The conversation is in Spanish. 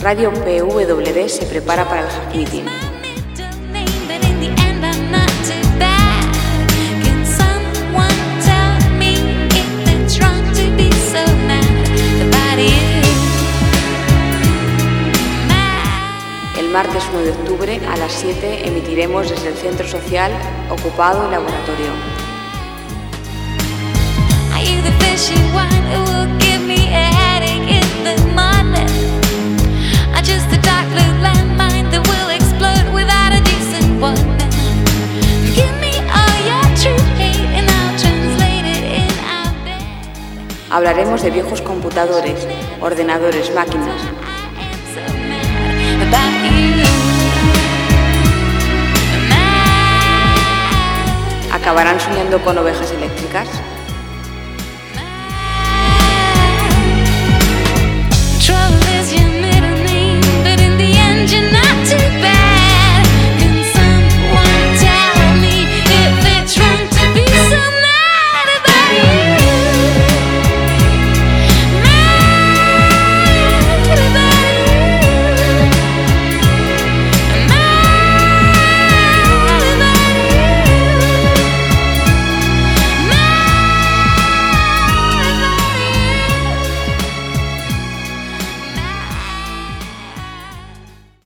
Radio PWD se prepara para el Hack Meeting. El martes 1 de octubre a las 7 emitiremos desde el Centro Social Ocupado y Laboratorio. Hablaremos de viejos computadores, ordenadores, máquinas. Acabarán soñando con ovejas eléctricas.